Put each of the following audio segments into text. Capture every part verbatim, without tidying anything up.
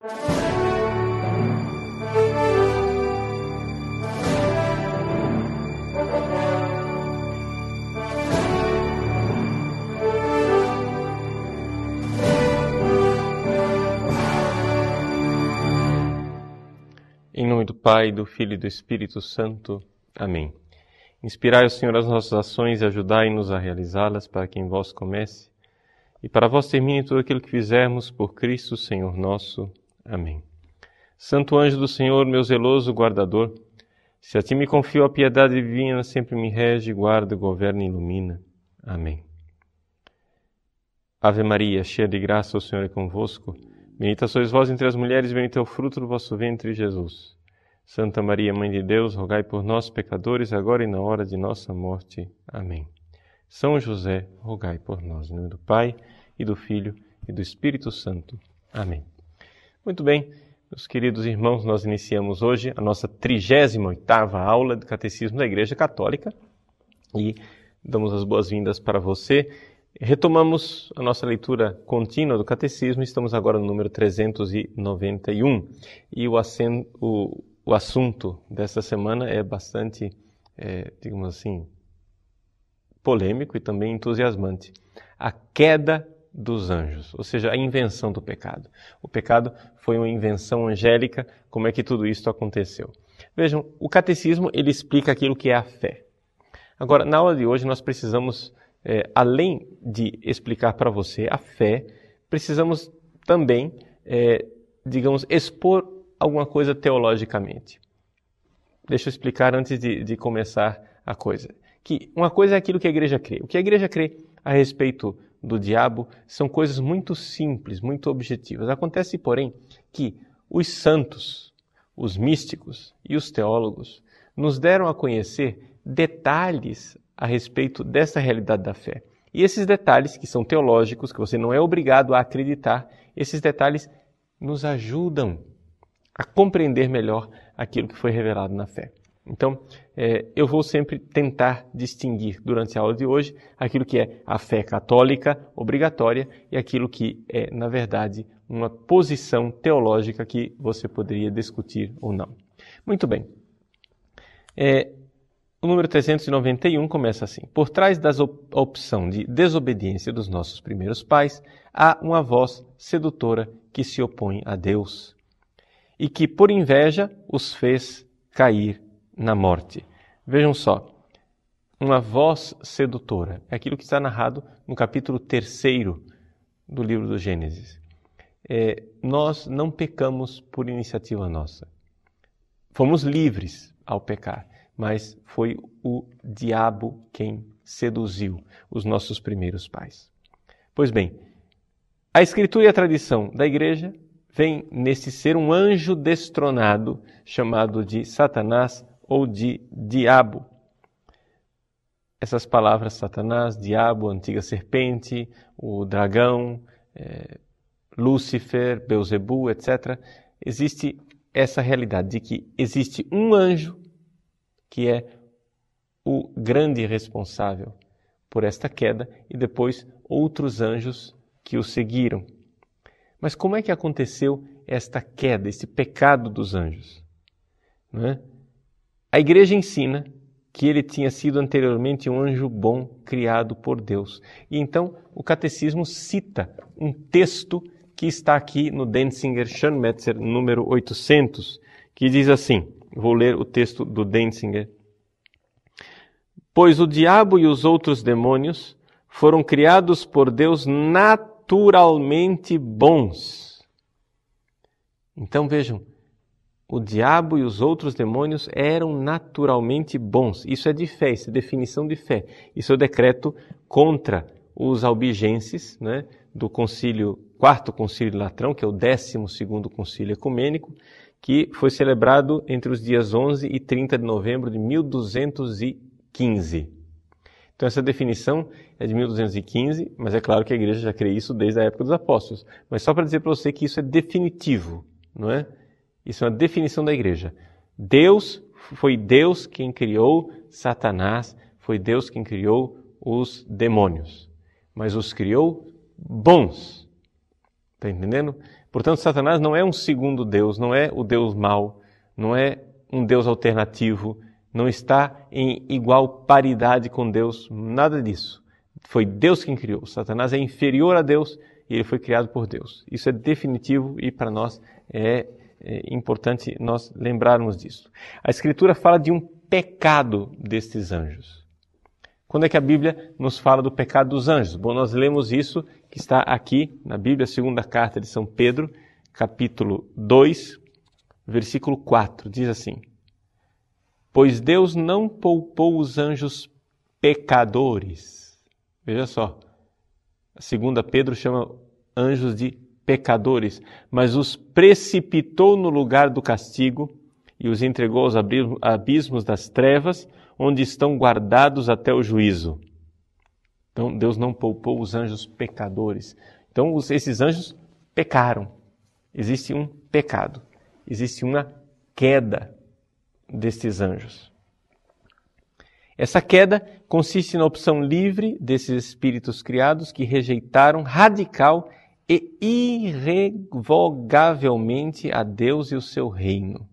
Em nome do Pai, do Filho e do Espírito Santo. Amém. Inspirai o Senhor as nossas ações e ajudai-nos a realizá-las, para que em vós comece e para vós termine tudo aquilo que fizermos por Cristo, Senhor nosso. Amém. Santo anjo do Senhor, meu zeloso guardador, se a ti me confio a piedade divina, sempre me rege, guarda, governa e ilumina. Amém. Ave Maria, cheia de graça, o Senhor é convosco. Bendita sois vós entre as mulheres, bendito é o fruto do vosso ventre, Jesus. Santa Maria, Mãe de Deus, rogai por nós, pecadores, agora e na hora de nossa morte. Amém. São José, rogai por nós. Em nome do Pai, e do Filho, e do Espírito Santo. Amém. Muito bem, meus queridos irmãos, nós iniciamos hoje a nossa trigésima oitava aula do Catecismo da Igreja Católica e damos as boas-vindas para você. Retomamos a nossa leitura contínua do Catecismo, estamos agora no número trezentos e noventa e um e o, acen, o, o assunto desta semana é bastante, é, digamos assim, polêmico e também entusiasmante. A queda dos anjos, ou seja, a invenção do pecado. O pecado foi uma invenção angélica, como é que tudo isso aconteceu? Vejam, o Catecismo ele explica aquilo que é a fé. Agora, na aula de hoje nós precisamos É, além de explicar para você a fé, precisamos também, é, digamos, expor alguma coisa teologicamente. Deixa eu explicar antes de, de começar a coisa. Que uma coisa é aquilo que a igreja crê. O que a igreja crê a respeito do diabo são coisas muito simples, muito objetivas. Acontece, porém, que os santos, os místicos e os teólogos nos deram a conhecer detalhes a respeito dessa realidade da fé. E esses detalhes, que são teológicos, que você não é obrigado a acreditar, esses detalhes nos ajudam a compreender melhor aquilo que foi revelado na fé. Então, é, eu vou sempre tentar distinguir, durante a aula de hoje, aquilo que é a fé católica obrigatória e aquilo que é, na verdade, uma posição teológica que você poderia discutir ou não. Muito bem. É, O número trezentos e noventa e um começa assim. Por trás da opção de desobediência dos nossos primeiros pais, há uma voz sedutora que se opõe a Deus e que, por inveja, os fez cair na morte. Vejam só, uma voz sedutora. É aquilo que está narrado no capítulo terceiro do livro do Gênesis. É, nós não pecamos por iniciativa nossa. Fomos livres ao pecar. Mas foi o diabo quem seduziu os nossos primeiros pais. Pois bem, a Escritura e a tradição da Igreja vem nesse ser um anjo destronado, chamado de Satanás ou de diabo. Essas palavras, Satanás, diabo, antiga serpente, o dragão, é, Lúcifer, Beelzebu, etcétera. Existe essa realidade de que existe um anjo que é o grande responsável por esta queda, e depois outros anjos que o seguiram. Mas como é que aconteceu esta queda, esse pecado dos anjos? Não é? A igreja ensina que ele tinha sido anteriormente um anjo bom criado por Deus. E então o catecismo cita um texto que está aqui no Denzinger Schönmetzer, número oitocentos, que diz assim, vou ler o texto do Denzinger. Pois o diabo e os outros demônios foram criados por Deus naturalmente bons. Então vejam, o diabo e os outros demônios eram naturalmente bons. Isso é de fé, isso é definição de fé. Isso é o decreto contra os albigenses, né, do concílio, quarto concílio de Latrão, que é o décimo segundo concílio ecumênico, que foi celebrado entre os dias onze e trinta de novembro de mil duzentos e quinze. Então essa definição é de mil duzentos e quinze, mas é claro que a igreja já crê isso desde a época dos apóstolos. Mas só para dizer para você que isso é definitivo, não é? Isso é uma definição da igreja. Deus, foi Deus quem criou Satanás, foi Deus quem criou os demônios. Mas os criou bons. Está entendendo? Portanto, Satanás não é um segundo Deus, não é o Deus mau, não é um Deus alternativo, não está em igual paridade com Deus, nada disso. Foi Deus quem criou. Satanás é inferior a Deus e ele foi criado por Deus. Isso é definitivo e para nós é, é importante nós lembrarmos disso. A Escritura fala de um pecado destes anjos. Quando é que a Bíblia nos fala do pecado dos anjos? Bom, nós lemos isso que está aqui na Bíblia, segunda carta de São Pedro, capítulo dois, versículo quatro, diz assim: pois Deus não poupou os anjos pecadores. Veja só, a segunda Pedro chama anjos de pecadores, mas os precipitou no lugar do castigo e os entregou aos abismos das trevas, onde estão guardados até o juízo. Então, Deus não poupou os anjos pecadores. Então, os, esses anjos pecaram. Existe um pecado. Existe uma queda destes anjos. Essa queda consiste na opção livre desses espíritos criados que rejeitaram radical e irrevogavelmente a Deus e o seu reino.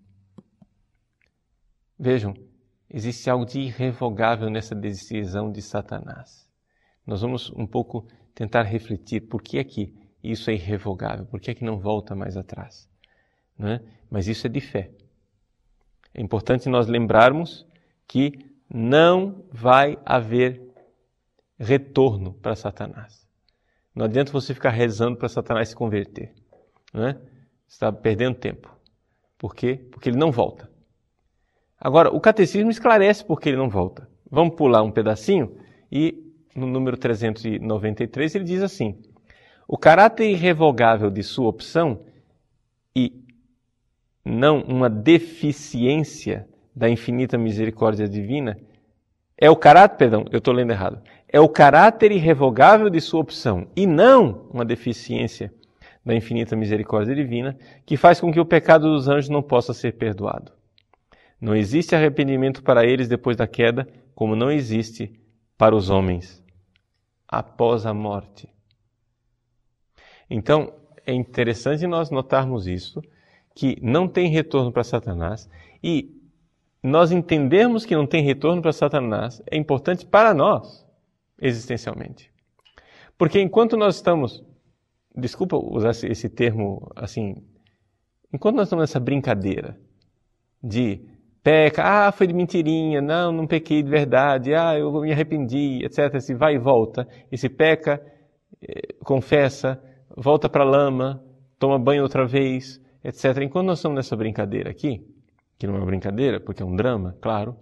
Vejam, existe algo de irrevogável nessa decisão de Satanás. Nós vamos um pouco tentar refletir por que é que isso é irrevogável, por que é que não volta mais atrás. Não é? Mas isso é de fé. É importante nós lembrarmos que não vai haver retorno para Satanás. Não adianta você ficar rezando para Satanás se converter. Não é? Você está perdendo tempo. Por quê? Porque ele não volta. Agora, o catecismo esclarece por que ele não volta. Vamos pular um pedacinho e no número trezentos e noventa e três ele diz assim: o caráter irrevogável de sua opção e não uma deficiência da infinita misericórdia divina é o caráter, perdão, eu estou lendo errado, é o caráter irrevogável de sua opção e não uma deficiência da infinita misericórdia divina que faz com que o pecado dos anjos não possa ser perdoado. Não existe arrependimento para eles depois da queda, como não existe para os homens após a morte. Então, é interessante nós notarmos isso, que não tem retorno para Satanás, e nós entendermos que não tem retorno para Satanás é importante para nós, existencialmente. Porque enquanto nós estamos, desculpa usar esse termo assim, enquanto nós estamos nessa brincadeira de peca, ah, foi de mentirinha, não, não pequei de verdade, ah, eu me arrependi, etcétera. Se vai e volta, e se peca, eh, confessa, volta para a lama, toma banho outra vez, etcétera. Enquanto nós estamos nessa brincadeira aqui, que não é uma brincadeira, porque é um drama, claro,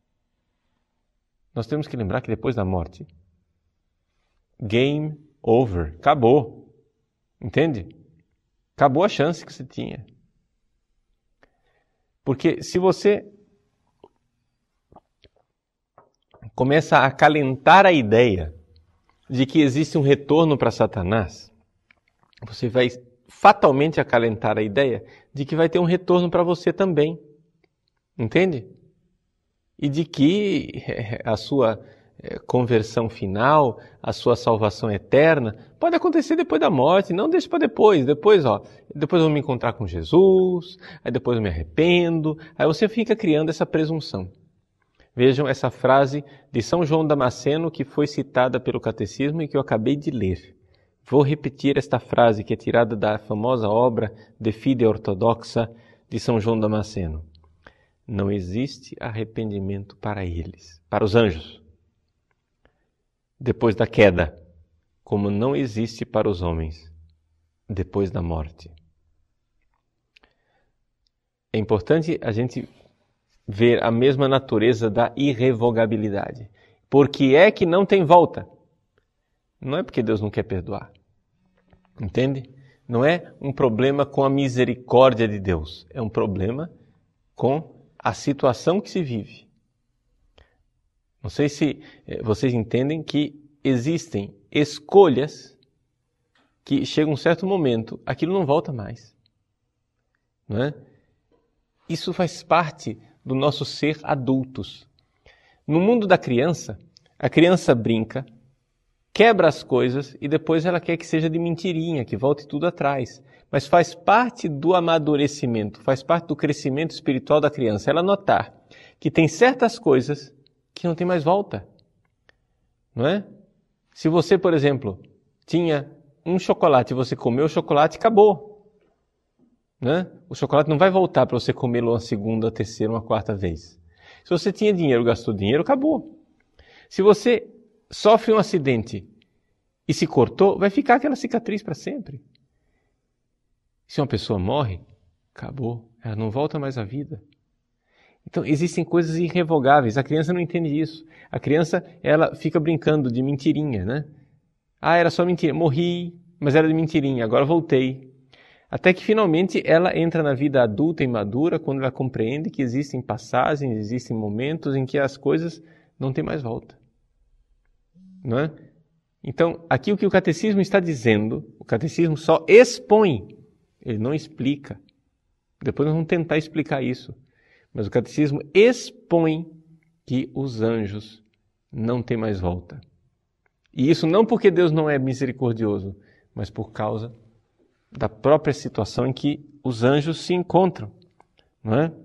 nós temos que lembrar que depois da morte, game over, acabou, entende? Acabou a chance que você tinha. Porque se você começa a acalentar a ideia de que existe um retorno para Satanás, você vai fatalmente acalentar a ideia de que vai ter um retorno para você também. Entende? E de que a sua conversão final, a sua salvação eterna, pode acontecer depois da morte, não deixe para depois. Depois, ó, depois eu vou me encontrar com Jesus, aí depois eu me arrependo. Aí você fica criando essa presunção. Vejam essa frase de São João Damasceno que foi citada pelo Catecismo e que eu acabei de ler. Vou repetir esta frase que é tirada da famosa obra De Fide Ortodoxa de São João Damasceno. Não existe arrependimento para eles, para os anjos, depois da queda, como não existe para os homens, depois da morte. É importante a gente ver a mesma natureza da irrevogabilidade. Por que é que não tem volta? Não é porque Deus não quer perdoar. Entende? Não é um problema com a misericórdia de Deus. É um problema com a situação que se vive. Não sei se vocês entendem que existem escolhas que chega um certo momento, aquilo não volta mais. Não é? Isso faz parte do nosso ser adultos. No mundo da criança, a criança brinca, quebra as coisas e depois ela quer que seja de mentirinha, que volte tudo atrás. Mas faz parte do amadurecimento, faz parte do crescimento espiritual da criança. Ela notar que tem certas coisas que não tem mais volta. Não é? Se você, por exemplo, tinha um chocolate e você comeu o chocolate, acabou. Né? O chocolate não vai voltar para você comê-lo uma segunda, uma terceira, uma quarta vez. Se você tinha dinheiro, gastou dinheiro, acabou. Se você sofre um acidente e se cortou, vai ficar aquela cicatriz para sempre. Se uma pessoa morre, acabou. Ela não volta mais à vida. Então, existem coisas irrevogáveis. A criança não entende isso. A criança, ela fica brincando de mentirinha, né? Ah, era só mentira. Morri, mas era de mentirinha. Agora voltei. Até que, finalmente, ela entra na vida adulta e madura, quando ela compreende que existem passagens, existem momentos em que as coisas não têm mais volta. Não é? Então, aqui o que o catecismo está dizendo, o catecismo só expõe, ele não explica. Depois nós vamos tentar explicar isso. Mas o catecismo expõe que os anjos não têm mais volta. E isso não porque Deus não é misericordioso, mas por causa da própria situação em que os anjos se encontram. Não é?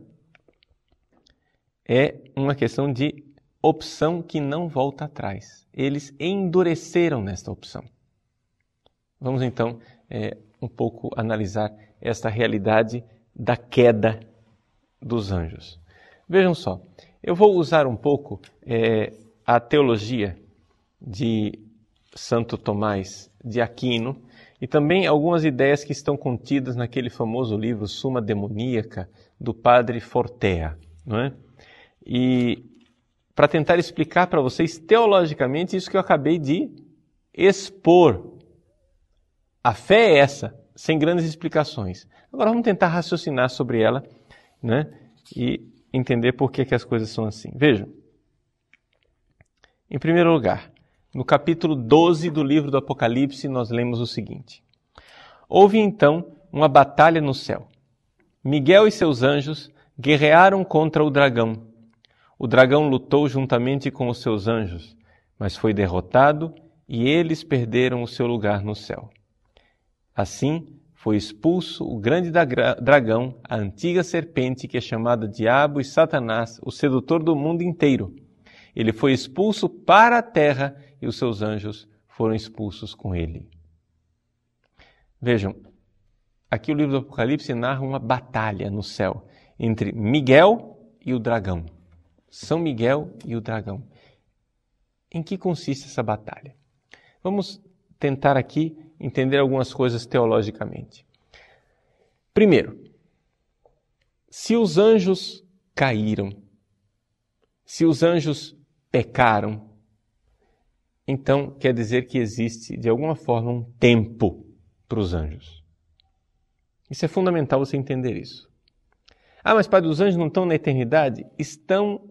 É uma questão de opção que não volta atrás. Eles endureceram nesta opção. Vamos então é, um pouco analisar esta realidade da queda dos anjos. Vejam só, eu vou usar um pouco é, a teologia de Santo Tomás de Aquino e também algumas ideias que estão contidas naquele famoso livro Summa Demoníaca do padre Fortea, não é? E para tentar explicar para vocês teologicamente isso que eu acabei de expor. A fé é essa, sem grandes explicações. Agora vamos tentar raciocinar sobre ela, né? E entender por que, que as coisas são assim. Vejam. Em primeiro lugar, no capítulo doze do livro do Apocalipse, nós lemos o seguinte. Houve então uma batalha no céu. Miguel e seus anjos guerrearam contra o dragão. O dragão lutou juntamente com os seus anjos, mas foi derrotado e eles perderam o seu lugar no céu. Assim, foi expulso o grande dragão, a antiga serpente que é chamada Diabo e Satanás, o sedutor do mundo inteiro. Ele foi expulso para a terra e os seus anjos foram expulsos com ele. Vejam, aqui o livro do Apocalipse narra uma batalha no céu entre Miguel e o dragão. São Miguel e o dragão. Em que consiste essa batalha? Vamos tentar aqui entender algumas coisas teologicamente. Primeiro, se os anjos caíram, se os anjos pecaram, então quer dizer que existe, de alguma forma, um tempo para os anjos. Isso é fundamental você entender isso. Ah, mas Pai, os anjos não estão na eternidade? Estão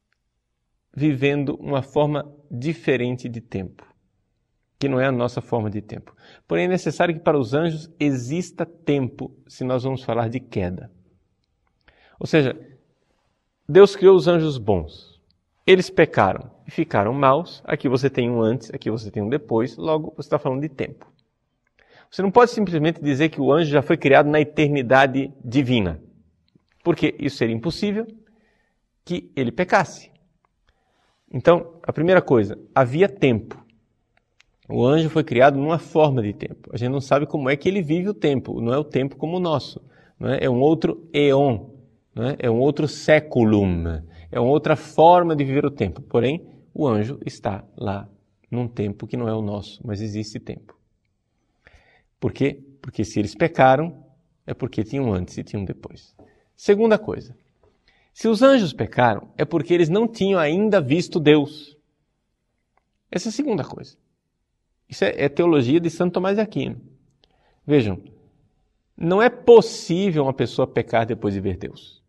vivendo uma forma diferente de tempo, que não é a nossa forma de tempo. Porém, é necessário que para os anjos exista tempo, se nós vamos falar de queda. Ou seja, Deus criou os anjos bons. Eles pecaram e ficaram maus. Aqui você tem um antes, aqui você tem um depois. Logo, você está falando de tempo. Você não pode simplesmente dizer que o anjo já foi criado na eternidade divina. Porque isso seria impossível que ele pecasse. Então, a primeira coisa, havia tempo. O anjo foi criado numa forma de tempo. A gente não sabe como é que ele vive o tempo. Não é o tempo como o nosso. Não é? É um outro eon. Não é? É um outro séculum. É uma outra forma de viver o tempo. Porém, o anjo está lá num tempo que não é o nosso, mas existe tempo. Por quê? Porque se eles pecaram, é porque tinham antes e tinham depois. Segunda coisa. Se os anjos pecaram, é porque eles não tinham ainda visto Deus. Essa é a segunda coisa. Isso é, é teologia de Santo Tomás de Aquino. Vejam, não é possível uma pessoa pecar depois de ver Deus.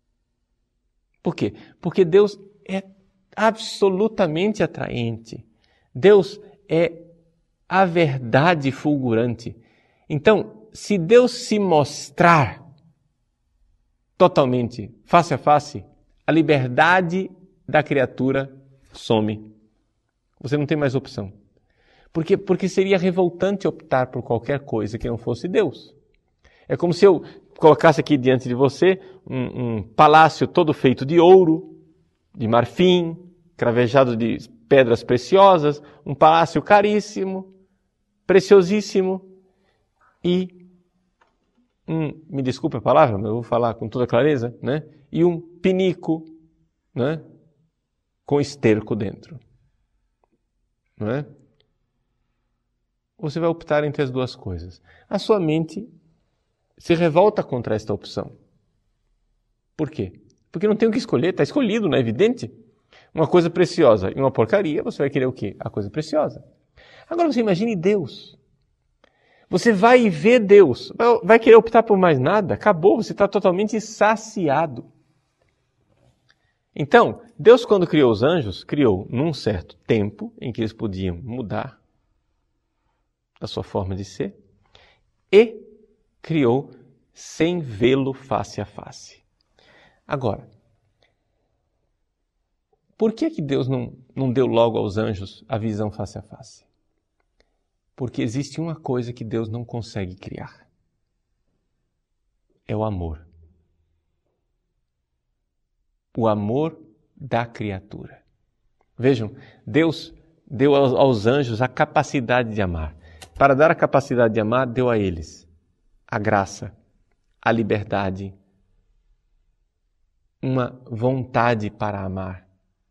Por quê? Porque Deus é absolutamente atraente. Deus é a verdade fulgurante. Então, se Deus se mostrar totalmente, face a face, a liberdade da criatura some. Você não tem mais opção. Porque, porque seria revoltante optar por qualquer coisa que não fosse Deus. É como se eu colocasse aqui diante de você um, um palácio todo feito de ouro, de marfim, cravejado de pedras preciosas, um palácio caríssimo, preciosíssimo, e, um, me desculpe a palavra, mas eu vou falar com toda clareza, né? E um pinico, né? Com esterco dentro. Não é? Você vai optar entre as duas coisas. A sua mente se revolta contra esta opção. Por quê? Porque não tem o que escolher, está escolhido, não é evidente? Uma coisa preciosa e uma porcaria, você vai querer o quê? A coisa preciosa. Agora você imagine Deus. Você vai ver Deus. Vai querer optar por mais nada? Acabou, você está totalmente saciado. Então, Deus, quando criou os anjos, criou num certo tempo em que eles podiam mudar a sua forma de ser e criou sem vê-lo face a face. Agora, por que que Deus não, não deu logo aos anjos a visão face a face? Porque existe uma coisa que Deus não consegue criar. É o amor. O amor da criatura. Vejam, Deus deu aos, aos anjos a capacidade de amar. Para dar a capacidade de amar, deu a eles a graça, a liberdade, uma vontade para amar.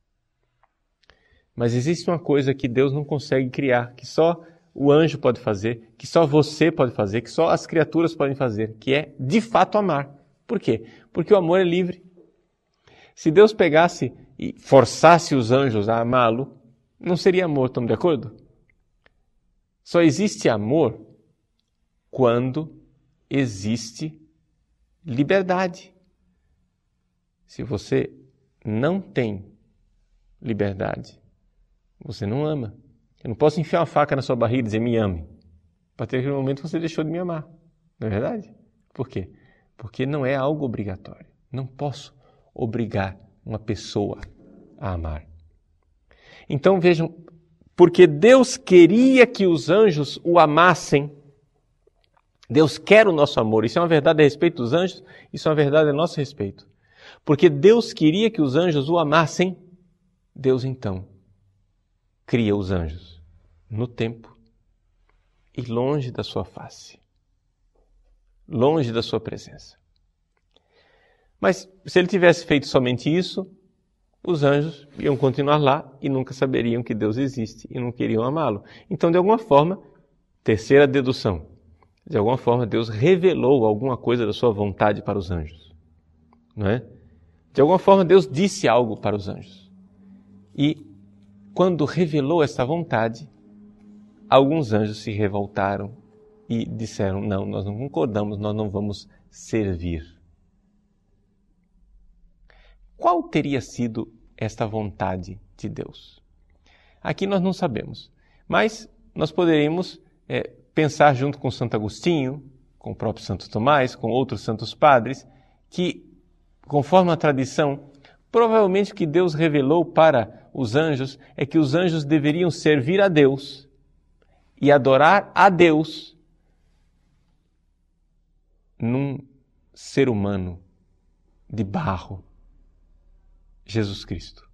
Mas existe uma coisa que Deus não consegue criar, que só o anjo pode fazer, que só você pode fazer, que só as criaturas podem fazer, que é, de fato, amar. Por quê? Porque o amor é livre. Se Deus pegasse e forçasse os anjos a amá-lo, não seria amor, estamos de acordo? Só existe amor quando existe liberdade. Se você não tem liberdade, você não ama. Eu não posso enfiar uma faca na sua barriga e dizer me ame. A partir daquele momento você deixou de me amar. Não é verdade? Por quê? Porque não é algo obrigatório. Não posso obrigar uma pessoa a amar. Então vejam, porque Deus queria que os anjos o amassem. Deus quer o nosso amor. Isso é uma verdade a respeito dos anjos, isso é uma verdade a nosso respeito. Porque Deus queria que os anjos o amassem, Deus então cria os anjos no tempo e longe da sua face, longe da sua presença. Mas se ele tivesse feito somente isso, os anjos iam continuar lá e nunca saberiam que Deus existe e não queriam amá-lo. Então, de alguma forma, terceira dedução, de alguma forma Deus revelou alguma coisa da sua vontade para os anjos. Não é? De alguma forma Deus disse algo para os anjos. E quando revelou essa vontade, alguns anjos se revoltaram e disseram, não, nós não concordamos, nós não vamos servir. Qual teria sido esta vontade de Deus? Aqui nós não sabemos, mas nós poderíamos é, pensar junto com Santo Agostinho, com o próprio Santo Tomás, com outros santos padres, que, conforme a tradição, provavelmente o que Deus revelou para os anjos é que os anjos deveriam servir a Deus e adorar a Deus num ser humano de barro, Jesus Cristo.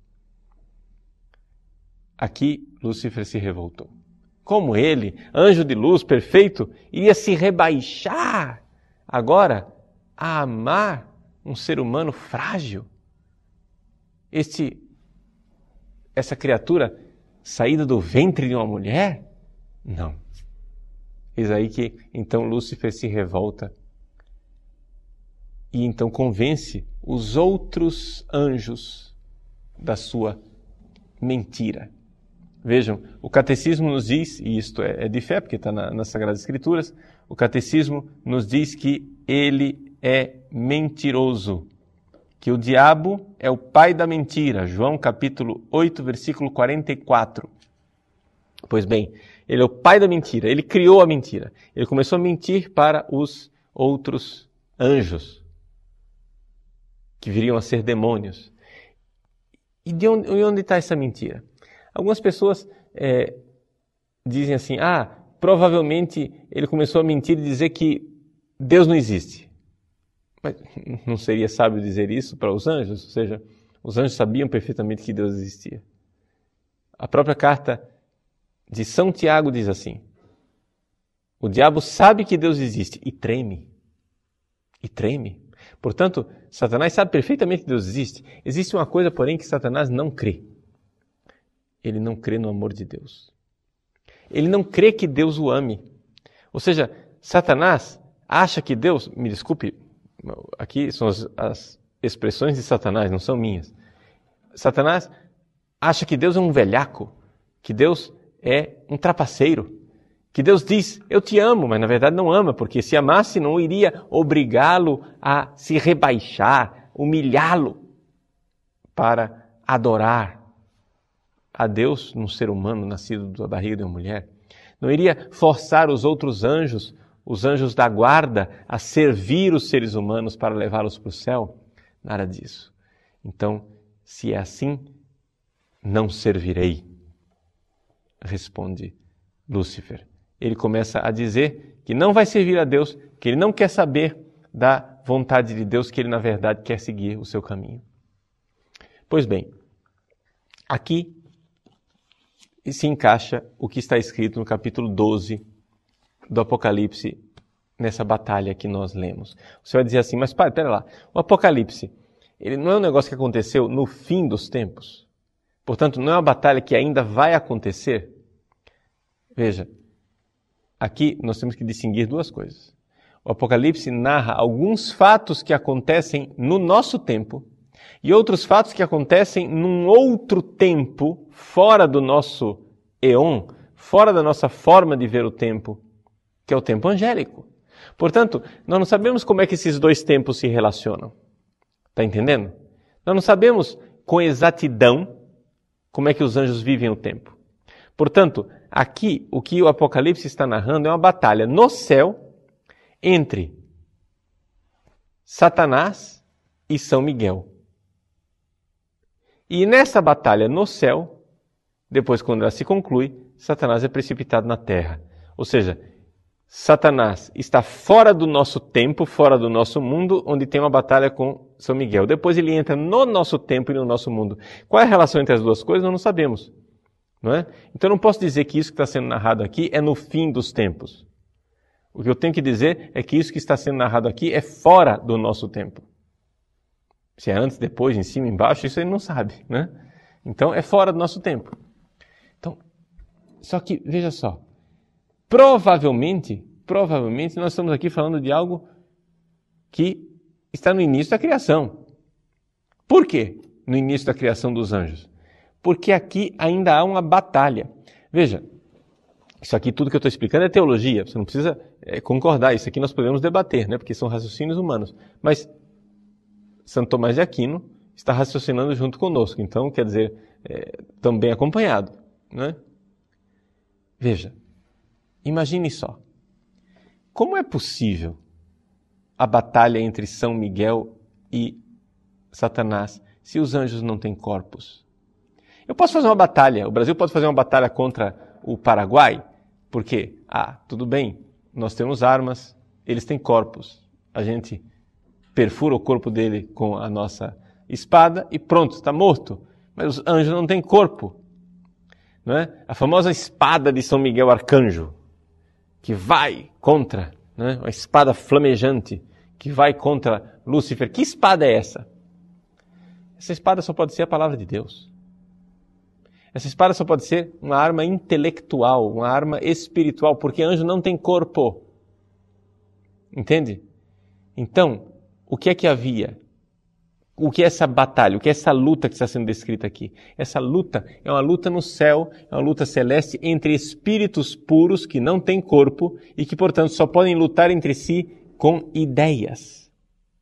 Aqui Lúcifer se revoltou. Como ele, anjo de luz perfeito, iria se rebaixar agora a amar um ser humano frágil? Este, essa criatura saída do ventre de uma mulher? Não. Eis aí que então Lúcifer se revolta e então convence os outros anjos da sua mentira. Vejam, o catecismo nos diz, e isto é, é de fé, porque está na, nas Sagradas Escrituras, o catecismo nos diz que ele é mentiroso, que o diabo é o pai da mentira. João capítulo oito, versículo quarenta e quatro. Pois bem, ele é o pai da mentira, ele criou a mentira. Ele começou a mentir para os outros anjos, que viriam a ser demônios. E de onde, onde está essa mentira? Algumas pessoas é, dizem assim, ah, provavelmente ele começou a mentir e dizer que Deus não existe. Mas não seria sábio dizer isso para os anjos? Ou seja, os anjos sabiam perfeitamente que Deus existia. A própria carta de São Tiago diz assim, o diabo sabe que Deus existe e treme. E treme. Portanto, Satanás sabe perfeitamente que Deus existe. Existe uma coisa, porém, que Satanás não crê. Ele não crê no amor de Deus. Ele não crê que Deus o ame. Ou seja, Satanás acha que Deus... Me desculpe, aqui são as, as expressões de Satanás, não são minhas. Satanás acha que Deus é um velhaco, que Deus é um trapaceiro, que Deus diz, eu te amo, mas na verdade não ama, porque se amasse não iria obrigá-lo a se rebaixar, humilhá-lo para adorar a Deus num ser humano nascido da barriga de uma mulher. Não iria forçar os outros anjos, os anjos da guarda, a servir os seres humanos para levá-los para o céu. Nada disso. Então, se é assim, não servirei, responde Lúcifer. Ele começa a dizer que não vai servir a Deus, que ele não quer saber da vontade de Deus, que ele, na verdade, quer seguir o seu caminho. Pois bem, aqui se encaixa o que está escrito no capítulo doze do Apocalipse, nessa batalha que nós lemos. Você vai dizer assim, mas pai, pera lá, o Apocalipse, ele não é um negócio que aconteceu no fim dos tempos? Portanto, não é uma batalha que ainda vai acontecer? Veja, aqui nós temos que distinguir duas coisas. O Apocalipse narra alguns fatos que acontecem no nosso tempo e outros fatos que acontecem num outro tempo, fora do nosso eon, fora da nossa forma de ver o tempo, que é o tempo angélico. Portanto, nós não sabemos como é que esses dois tempos se relacionam. Está entendendo? Nós não sabemos com exatidão como é que os anjos vivem o tempo. Portanto, aqui o que o Apocalipse está narrando é uma batalha no céu entre Satanás e São Miguel. E nessa batalha no céu, depois quando ela se conclui, Satanás é precipitado na terra. Ou seja, Satanás está fora do nosso tempo, fora do nosso mundo, onde tem uma batalha com São Miguel. Depois ele entra no nosso tempo e no nosso mundo. Qual é a relação entre as duas coisas? Nós não sabemos. Não é? Então eu não posso dizer que isso que está sendo narrado aqui é no fim dos tempos. O que eu tenho que dizer é que isso que está sendo narrado aqui é fora do nosso tempo. Se é antes, depois, em cima, embaixo, isso ele não sabe, né? Então é fora do nosso tempo. Então, só que, veja só, provavelmente, provavelmente nós estamos aqui falando de algo que está no início da criação. Por quê? No início da criação dos anjos. Porque aqui ainda há uma batalha. Veja, isso aqui tudo que eu estou explicando é teologia, você não precisa é, concordar, isso aqui nós podemos debater, né? Porque são raciocínios humanos. Mas Santo Tomás de Aquino está raciocinando junto conosco, então, quer dizer, é, também acompanhado, né? Veja, imagine só, como é possível a batalha entre São Miguel e Satanás se os anjos não têm corpos? Eu posso fazer uma batalha, o Brasil pode fazer uma batalha contra o Paraguai, porque, ah, tudo bem, nós temos armas, eles têm corpos, a gente perfura o corpo dele com a nossa espada e pronto, está morto. Mas os anjos não têm corpo. Não é? A famosa espada de São Miguel Arcanjo, que vai contra, né? Uma espada flamejante, que vai contra Lúcifer. Que espada é essa? Essa espada só pode ser a palavra de Deus. Essa espada só pode ser uma arma intelectual, uma arma espiritual, porque anjo não tem corpo. Entende? Então, o que é que havia? O que é essa batalha? O que é essa luta que está sendo descrita aqui? Essa luta é uma luta no céu, é uma luta celeste entre espíritos puros que não têm corpo e que, portanto, só podem lutar entre si com ideias.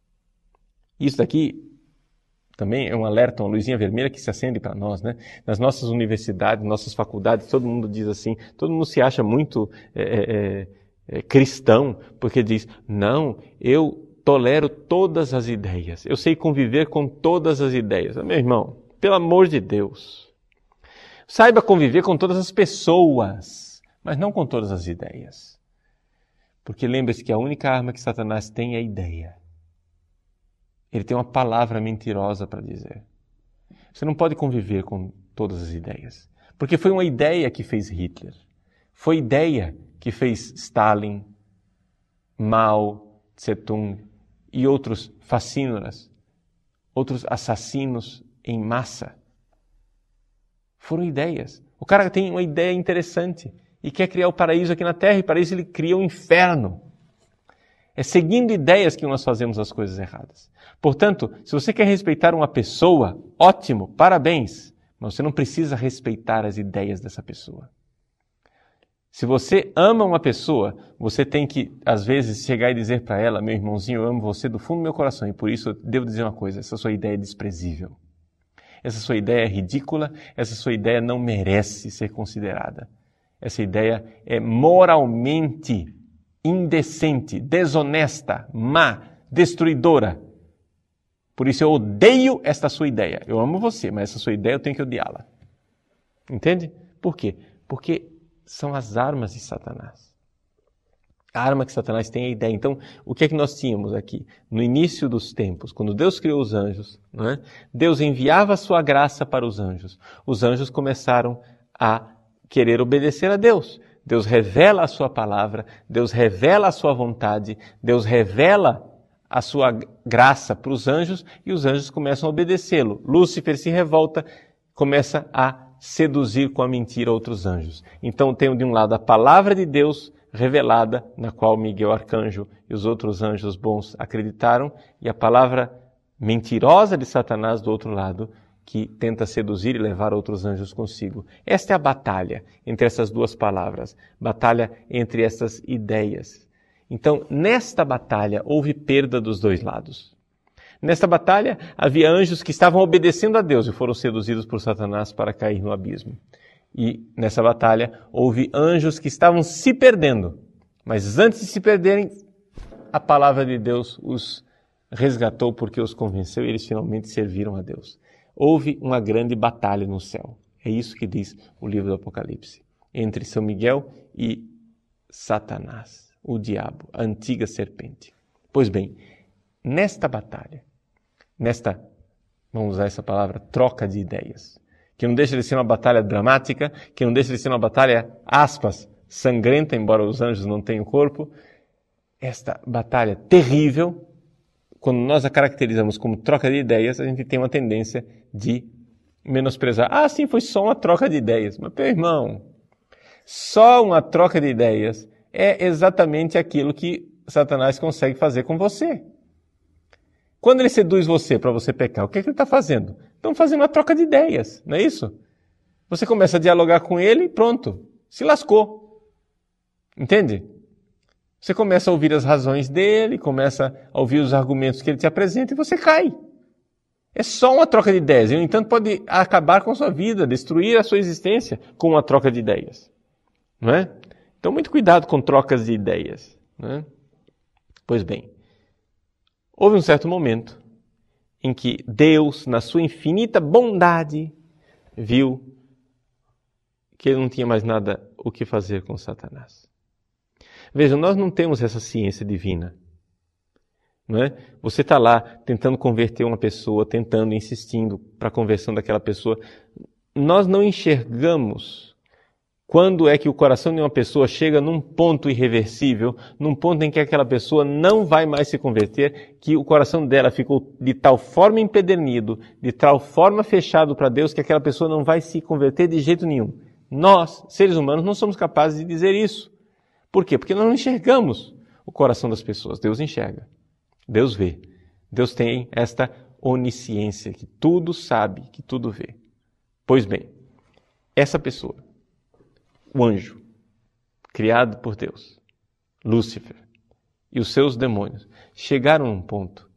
Isso daqui também é um alerta, uma luzinha vermelha que se acende para nós, né? Nas nossas universidades, nossas faculdades, todo mundo diz assim, todo mundo se acha muito é, é, é, cristão, porque diz, não, eu tolero todas as ideias. Eu sei conviver com todas as ideias. Meu irmão, pelo amor de Deus, saiba conviver com todas as pessoas. mas não com todas as ideias. Porque lembre-se que a única arma que Satanás tem é a ideia. Ele tem uma palavra mentirosa para dizer. Você não pode conviver com todas as ideias. Porque foi uma ideia que fez Hitler. Foi ideia que fez Stalin, Mao Tse-tung e outros fascínoras, outros assassinos em massa. Foram ideias. O cara tem uma ideia interessante e quer criar o paraíso aqui na Terra, e para isso ele cria o inferno. É seguindo ideias que nós fazemos as coisas erradas. Portanto, se você quer respeitar uma pessoa, ótimo, parabéns, mas você não precisa respeitar as ideias dessa pessoa. Se você ama uma pessoa, você tem que, às vezes, chegar e dizer para ela: meu irmãozinho, eu amo você do fundo do meu coração, e por isso eu devo dizer uma coisa: essa sua ideia é desprezível. Essa sua ideia é ridícula, essa sua ideia não merece ser considerada. Essa ideia é moralmente indecente, desonesta, má, destruidora. Por isso eu odeio esta sua ideia. Eu amo você, mas essa sua ideia eu tenho que odiá-la. Entende? Por quê? Porque são as armas de Satanás. A arma que Satanás tem é a ideia. Então, o que é que nós tínhamos aqui? No início dos tempos, quando Deus criou os anjos, não é? Deus enviava a sua graça para os anjos. Os anjos começaram a querer obedecer a Deus. Deus revela a sua palavra, Deus revela a sua vontade, Deus revela a sua graça para os anjos e os anjos começam a obedecê-lo. Lúcifer se revolta, começa a seduzir com a mentira outros anjos. Então tem de um lado a palavra de Deus revelada, na qual Miguel Arcanjo e os outros anjos bons acreditaram, e a palavra mentirosa de Satanás do outro lado, que tenta seduzir e levar outros anjos consigo. Esta é a batalha entre essas duas palavras, batalha entre essas ideias. Então, nesta batalha, houve perda dos dois lados. Nesta batalha, havia anjos que estavam obedecendo a Deus e foram seduzidos por Satanás para cair no abismo. E nessa batalha, houve anjos que estavam se perdendo. Mas antes de se perderem, a palavra de Deus os resgatou porque os convenceu e eles finalmente serviram a Deus. Houve uma grande batalha no céu. É isso que diz o livro do Apocalipse. Entre São Miguel e Satanás, o diabo, a antiga serpente. Pois bem, nesta batalha, nesta, vamos usar essa palavra, troca de ideias, que não deixa de ser uma batalha dramática, que não deixa de ser uma batalha, aspas, sangrenta, embora os anjos não tenham corpo, esta batalha terrível, quando nós a caracterizamos como troca de ideias, a gente tem uma tendência de menosprezar. Ah, sim, foi só uma troca de ideias. Mas, meu irmão, só uma troca de ideias é exatamente aquilo que Satanás consegue fazer com você. Quando ele seduz você para você pecar, o que, é que ele está fazendo? Estão fazendo uma troca de ideias, não é isso? Você começa a dialogar com ele e pronto, se lascou. Entende? Você começa a ouvir as razões dele, começa a ouvir os argumentos que ele te apresenta e você cai. É só uma troca de ideias. E, no entanto, pode acabar com a sua vida, destruir a sua existência com uma troca de ideias. Não é? Então, muito cuidado com trocas de ideias. Não é? Pois bem, houve um certo momento em que Deus, na sua infinita bondade, viu que ele não tinha mais nada o que fazer com Satanás. Vejam, nós não temos essa ciência divina. Não é? Você está lá tentando converter uma pessoa, tentando, insistindo para a conversão daquela pessoa. Nós não enxergamos quando é que o coração de uma pessoa chega num ponto irreversível, num ponto em que aquela pessoa não vai mais se converter, que o coração dela ficou de tal forma empedernido, de tal forma fechado para Deus, que aquela pessoa não vai se converter de jeito nenhum. Nós, seres humanos, não somos capazes de dizer isso. Por quê? Porque nós não enxergamos o coração das pessoas. Deus enxerga. Deus vê. Deus tem esta onisciência, que tudo sabe, que tudo vê. Pois bem, essa pessoa, o anjo, criado por Deus, Lúcifer, e os seus demônios, chegaram num ponto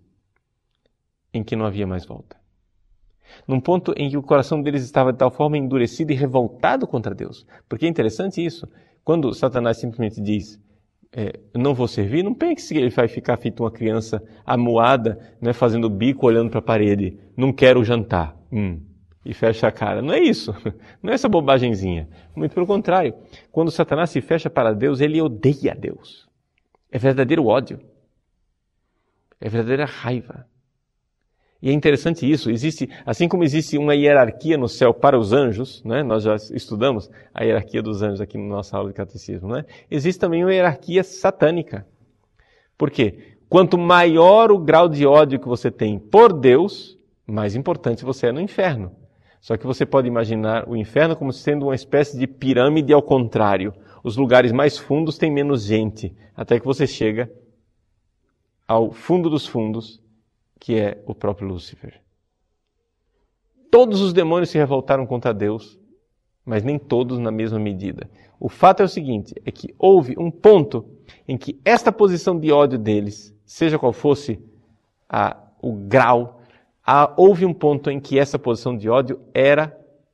em que não havia mais volta. Num ponto em que o coração deles estava de tal forma endurecido e revoltado contra Deus. Porque é interessante isso. Quando Satanás simplesmente diz, é, não vou servir, não pense que ele vai ficar feito uma criança amuada, né, fazendo bico, olhando para a parede. Não quero jantar. Hum. e fecha a cara. Não é isso. Não é essa bobagemzinha. Muito pelo contrário. Quando Satanás se fecha para Deus, ele odeia Deus. É verdadeiro ódio. É verdadeira raiva. E é interessante isso, existe, assim como existe uma hierarquia no céu para os anjos, né? Nós já estudamos a hierarquia dos anjos aqui na nossa aula de catecismo, né? Existe também uma hierarquia satânica. Por quê? Quanto maior o grau de ódio que você tem por Deus, mais importante você é no inferno. Só que você pode imaginar o inferno como sendo uma espécie de pirâmide ao contrário. Os lugares mais fundos têm menos gente, até que você chega ao fundo dos fundos, que é o próprio Lúcifer. Todos os demônios se revoltaram contra Deus, mas nem todos na mesma medida. O fato é o seguinte, é que houve um ponto em que esta posição de ódio deles, seja qual fosse a, o grau, a, houve um ponto em que essa posição de ódio era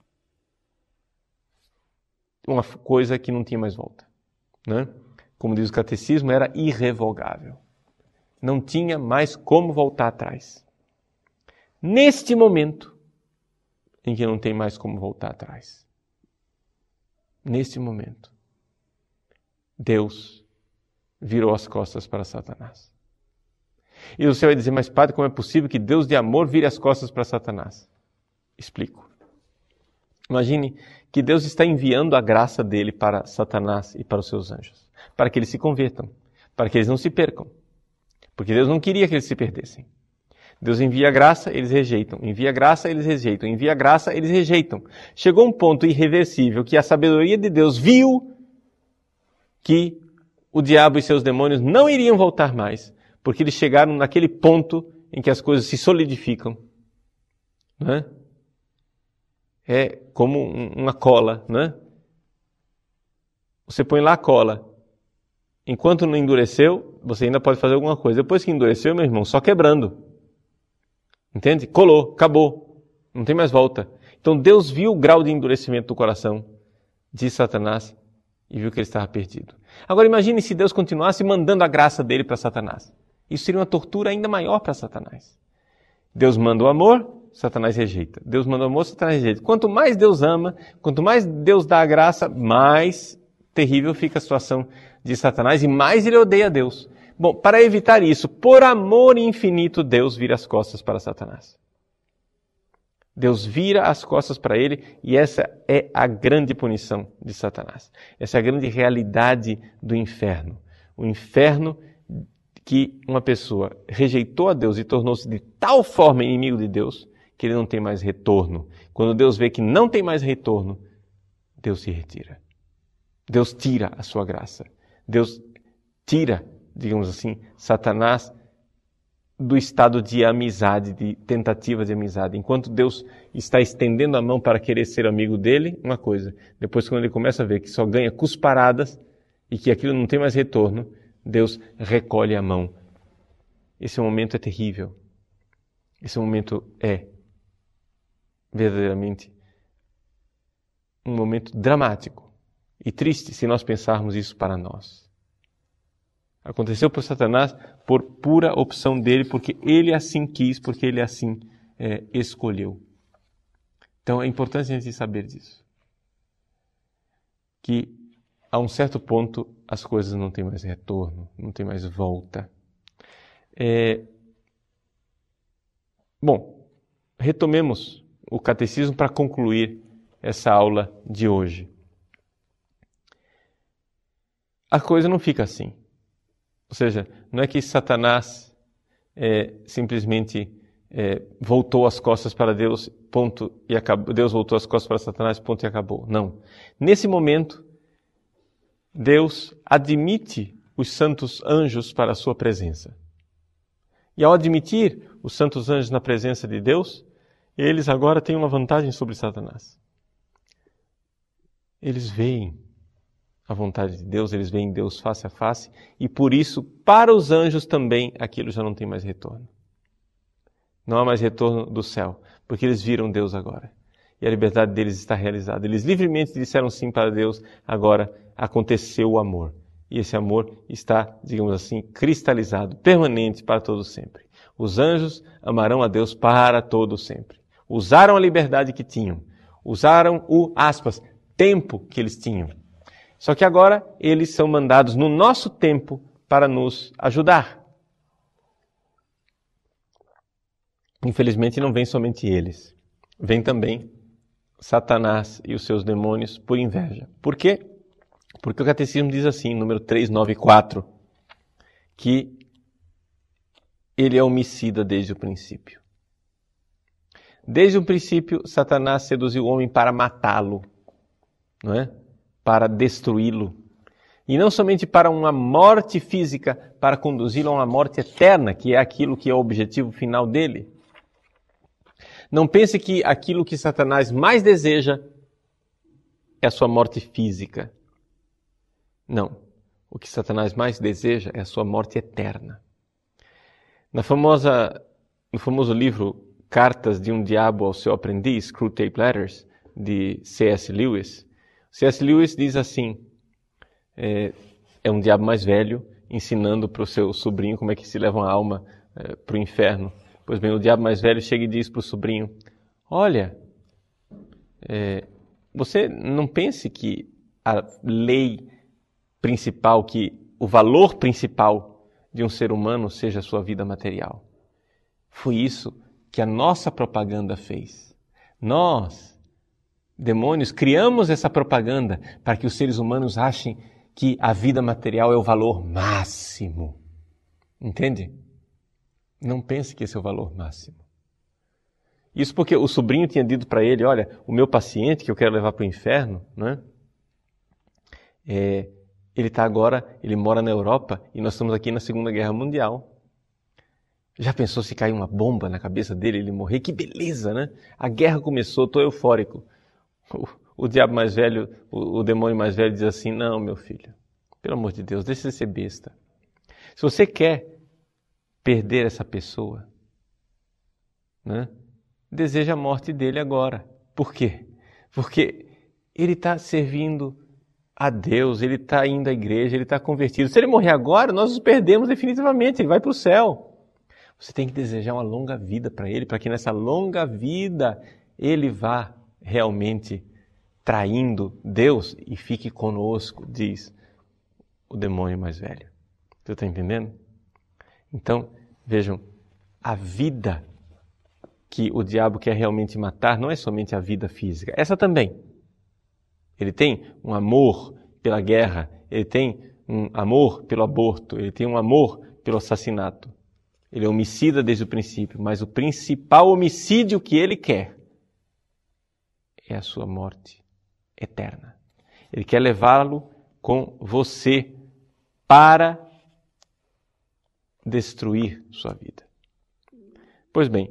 uma coisa que não tinha mais volta. Né? Como diz o catecismo, era irrevogável. Não tinha mais como voltar atrás. Neste momento, em que não tem mais como voltar atrás. Neste momento, Deus virou as costas para Satanás. E você vai dizer, mas padre, como é possível que Deus de amor vire as costas para Satanás? Explico. Imagine que Deus está enviando a graça dele para Satanás e para os seus anjos, para que eles se convertam, para que eles não se percam. Porque Deus não queria que eles se perdessem. Deus envia graça, eles rejeitam. Envia graça, eles rejeitam. Envia graça, eles rejeitam. Chegou um ponto irreversível que a sabedoria de Deus viu que o diabo e seus demônios não iriam voltar mais, porque eles chegaram naquele ponto em que as coisas se solidificam. Não é? É como uma cola, né? Você põe lá a cola. Enquanto não endureceu, você ainda pode fazer alguma coisa. Depois que endureceu, meu irmão, só quebrando. Entende? Colou, acabou. Não tem mais volta. Então Deus viu o grau de endurecimento do coração de Satanás e viu que ele estava perdido. Agora imagine se Deus continuasse mandando a graça dele para Satanás. Isso seria uma tortura ainda maior para Satanás. Deus manda o amor, Satanás rejeita. Deus manda o amor, Satanás rejeita. Quanto mais Deus ama, quanto mais Deus dá a graça, mais terrível fica a situação de Satanás e mais ele odeia Deus. Bom, para evitar isso, por amor infinito, Deus vira as costas para Satanás. Deus vira as costas para ele e essa é a grande punição de Satanás. Essa é a grande realidade do inferno. O inferno que uma pessoa rejeitou a Deus e tornou-se de tal forma inimigo de Deus que ele não tem mais retorno. Quando Deus vê que não tem mais retorno, Deus se retira. Deus tira a sua graça. Deus tira, digamos assim, Satanás do estado de amizade, de tentativa de amizade. Enquanto Deus está estendendo a mão para querer ser amigo dele, uma coisa. Depois, quando ele começa a ver que só ganha cusparadas e que aquilo não tem mais retorno, Deus recolhe a mão. Esse momento é terrível. Esse momento é verdadeiramente um momento dramático e triste se nós pensarmos isso para nós. Aconteceu por Satanás por pura opção dele, porque ele assim quis, porque ele assim é, escolheu. Então é importante a gente saber disso. Que a um certo ponto as coisas não têm mais retorno, não tem mais volta. É... Bom, retomemos o catecismo para concluir essa aula de hoje. A coisa não fica assim. Ou seja, não é que Satanás é, simplesmente é, voltou as costas para Deus, ponto, e acabou. Deus voltou as costas para Satanás, ponto, e acabou. Não. Nesse momento, Deus admite os santos anjos para a sua presença. E ao admitir os santos anjos na presença de Deus, eles agora têm uma vantagem sobre Satanás. Eles veem a vontade de Deus, eles veem Deus face a face, e por isso, para os anjos também, aquilo já não tem mais retorno. Não há mais retorno do céu, porque eles viram Deus agora. E a liberdade deles está realizada. Eles livremente disseram sim para Deus, agora aconteceu o amor. E esse amor está, digamos assim, cristalizado, permanente para todo sempre. Os anjos amarão a Deus para todo sempre. Usaram a liberdade que tinham. Usaram o, aspas, tempo que eles tinham. Só que agora eles são mandados no nosso tempo para nos ajudar. Infelizmente não vem somente eles. Vem também Satanás e os seus demônios por inveja. Por quê? Porque o Catecismo diz assim, número trezentos e noventa e quatro, que ele é homicida desde o princípio. Desde o princípio, Satanás seduziu o homem para matá-lo, não é? Para destruí-lo. E não somente para uma morte física, para conduzi-lo a uma morte eterna, que é aquilo que é o objetivo final dele. Não pense que aquilo que Satanás mais deseja é a sua morte física. Não. O que Satanás mais deseja é a sua morte eterna. Na famosa, no famoso livro Cartas de um Diabo ao Seu Aprendiz, Screwtape Letters, de C S Lewis, C S Lewis diz assim, é, é um diabo mais velho ensinando para o seu sobrinho como é que se leva uma alma é, para o inferno. Pois bem, o diabo mais velho chega e diz para o sobrinho, olha, é, você não pense que a lei principal, que o valor principal de um ser humano seja a sua vida material. Foi isso que a nossa propaganda fez. Nós, demônios, criamos essa propaganda para que os seres humanos achem que a vida material é o valor máximo. Entende? Não pense que esse é o valor máximo. Isso porque o sobrinho tinha dito para ele, olha, o meu paciente que eu quero levar para o inferno, né? É, ele está agora, ele mora na Europa e nós estamos aqui na Segunda Guerra Mundial. Já pensou se cair uma bomba na cabeça dele e ele morrer? Que beleza, né? A guerra começou, estou eufórico. O, o diabo mais velho, o, o demônio mais velho diz assim, não, meu filho, pelo amor de Deus, deixa de ser besta. Se você quer perder essa pessoa, né, deseja a morte dele agora. Por quê? Porque ele está servindo a Deus, ele está indo à igreja, ele está convertido. Se ele morrer agora, nós o perdemos definitivamente, ele vai para o céu. Você tem que desejar uma longa vida para ele, para que nessa longa vida ele vá realmente traindo Deus e fique conosco, diz o demônio mais velho. Você está entendendo? Então, vejam, a vida que o diabo quer realmente matar não é somente a vida física, essa também. Ele tem um amor pela guerra, ele tem um amor pelo aborto, ele tem um amor pelo assassinato. Ele é homicida desde o princípio, mas o principal homicídio que ele quer é a sua morte eterna. Ele quer levá-lo com você para destruir sua vida. Pois bem,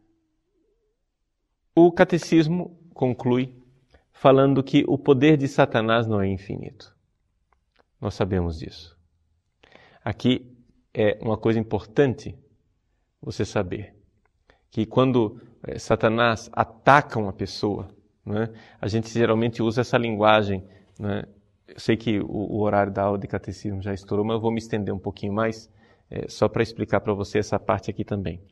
o catecismo conclui falando que o poder de Satanás não é infinito. Nós sabemos disso. Aqui é uma coisa importante você saber, que quando é, Satanás ataca uma pessoa, né, a gente geralmente usa essa linguagem, né, eu sei que o, o horário da aula de catecismo já estourou, mas eu vou me estender um pouquinho mais, é, só para explicar para você essa parte aqui também.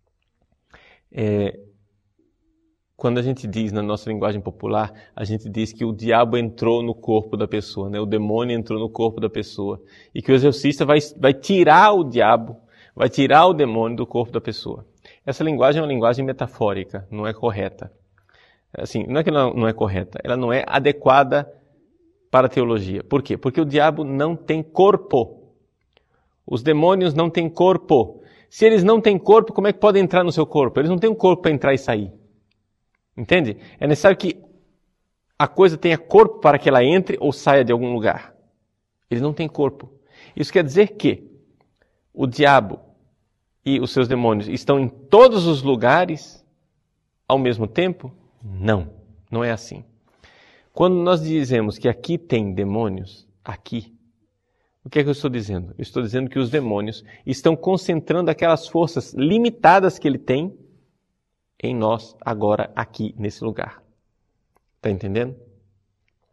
É, quando a gente diz, na nossa linguagem popular, a gente diz que o diabo entrou no corpo da pessoa, né? O demônio entrou no corpo da pessoa. E que o exorcista vai, vai tirar o diabo, vai tirar o demônio do corpo da pessoa. Essa linguagem é uma linguagem metafórica, não é correta. Assim, não é que ela não é correta, ela não é adequada para a teologia. Por quê? Porque o diabo não tem corpo. Os demônios não têm corpo. Se eles não têm corpo, como é que podem entrar no seu corpo? Eles não têm um corpo para entrar e sair. Entende? É necessário que a coisa tenha corpo para que ela entre ou saia de algum lugar. Eles não têm corpo. Isso quer dizer que o diabo e os seus demônios estão em todos os lugares ao mesmo tempo? Não, não é assim. Quando nós dizemos que aqui tem demônios, aqui, o que é que eu estou dizendo? Eu estou dizendo que os demônios estão concentrando aquelas forças limitadas que ele tem em nós, agora, aqui, nesse lugar. Está entendendo?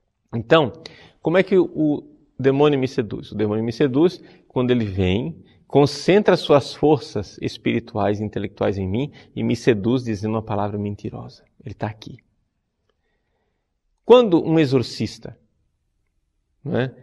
Então, como é que o demônio me seduz? O demônio me seduz quando ele vem concentra suas forças espirituais e intelectuais em mim e me seduz dizendo uma palavra mentirosa. Ele está aqui. Quando um exorcista, não é,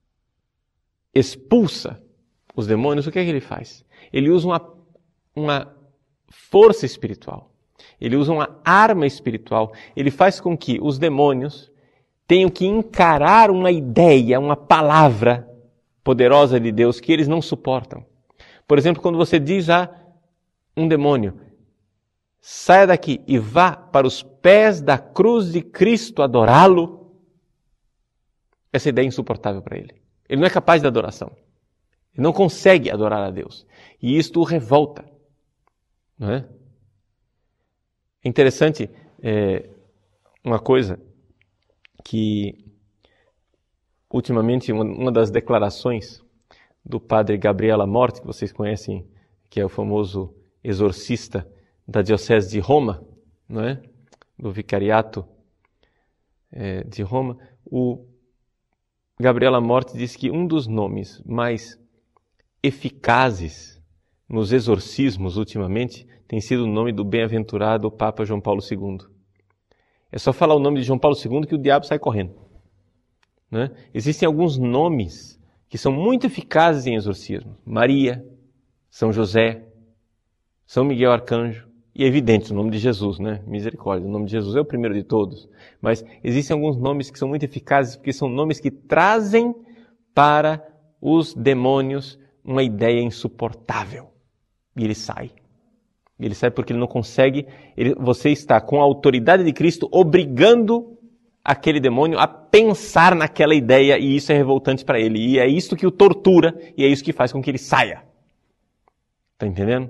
expulsa os demônios, o que é que ele faz? Ele usa uma, uma força espiritual. Ele usa uma arma espiritual. Ele faz com que os demônios tenham que encarar uma ideia, uma palavra poderosa de Deus que eles não suportam. Por exemplo, quando você diz a um demônio, saia daqui e vá para os pés da cruz de Cristo adorá-lo, essa ideia é insuportável para ele. Ele não é capaz de adoração. Ele não consegue adorar a Deus. E isto o revolta. Não é? É interessante é, uma coisa que, ultimamente, uma, uma das declarações do padre Gabriel Amorth, que vocês conhecem, que é o famoso exorcista da Diocese de Roma, não é? Do Vicariato é, de Roma, o Gabriel Amorth diz que um dos nomes mais eficazes nos exorcismos ultimamente tem sido o nome do bem-aventurado Papa João Paulo segundo. É só falar o nome de João Paulo segundo que o diabo sai correndo. Né? Existem alguns nomes que são muito eficazes em exorcismo. Maria, São José, São Miguel Arcanjo, e é evidente o nome de Jesus, né? Misericórdia, o nome de Jesus é o primeiro de todos. Mas existem alguns nomes que são muito eficazes porque são nomes que trazem para os demônios uma ideia insuportável. E ele sai. Ele sai porque ele não consegue, ele, você está com a autoridade de Cristo obrigando aquele demônio a pensar naquela ideia e isso é revoltante para ele. E é isso que o tortura e é isso que faz com que ele saia. Está entendendo?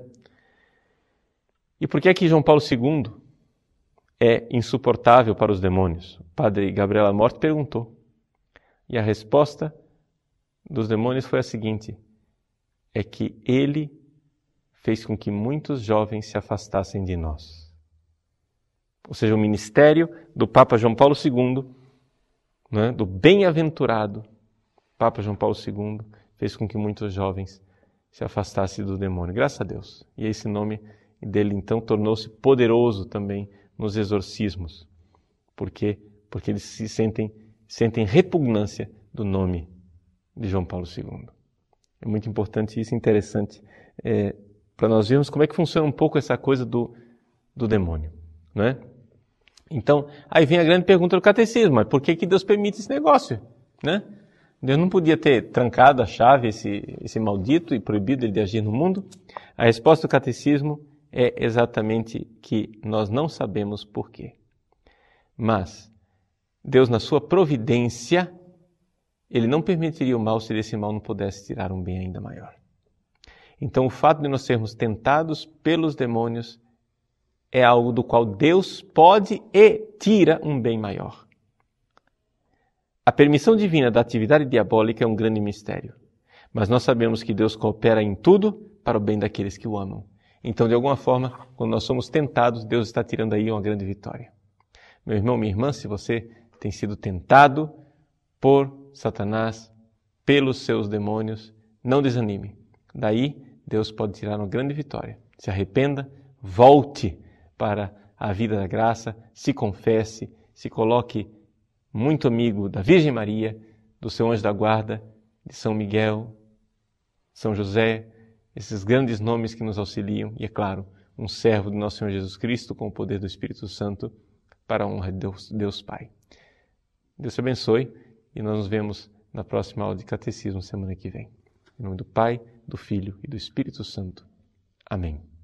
E por que é que João Paulo segundo é insuportável para os demônios? O padre Gabriel Amorth perguntou. E a resposta dos demônios foi a seguinte: é que ele fez com que muitos jovens se afastassem de nós. Ou seja, o ministério do Papa João Paulo segundo, né, do bem-aventurado Papa João Paulo segundo, fez com que muitos jovens se afastassem do demônio. Graças a Deus. E esse nome dele, então, tornou-se poderoso também nos exorcismos. Por quê? Porque eles se sentem, sentem repugnância do nome de João Paulo segundo. É muito importante isso, interessante, é, para nós vermos como é que funciona um pouco essa coisa do, do demônio, não é? Então, aí vem a grande pergunta do catecismo, mas por que que Deus permite esse negócio, né? Deus não podia ter trancado a chave, esse, esse maldito, e proibido ele de agir no mundo? A resposta do catecismo é exatamente que nós não sabemos por quê. Mas Deus, na sua providência, ele não permitiria o mal se desse mal não pudesse tirar um bem ainda maior. Então, o fato de nós sermos tentados pelos demônios é algo do qual Deus pode e tira um bem maior. A permissão divina da atividade diabólica é um grande mistério. Mas nós sabemos que Deus coopera em tudo para o bem daqueles que o amam. Então, de alguma forma, quando nós somos tentados, Deus está tirando aí uma grande vitória. Meu irmão, minha irmã, se você tem sido tentado por Satanás, pelos seus demônios, não desanime. Daí, Deus pode tirar uma grande vitória. Se arrependa, volte para a vida da graça, se confesse, se coloque muito amigo da Virgem Maria, do seu anjo da guarda, de São Miguel, São José, esses grandes nomes que nos auxiliam, e é claro, um servo do nosso Senhor Jesus Cristo com o poder do Espírito Santo para a honra de Deus, Deus Pai. Deus te abençoe e nós nos vemos na próxima aula de Catecismo semana que vem. Em nome do Pai, do Filho e do Espírito Santo. Amém.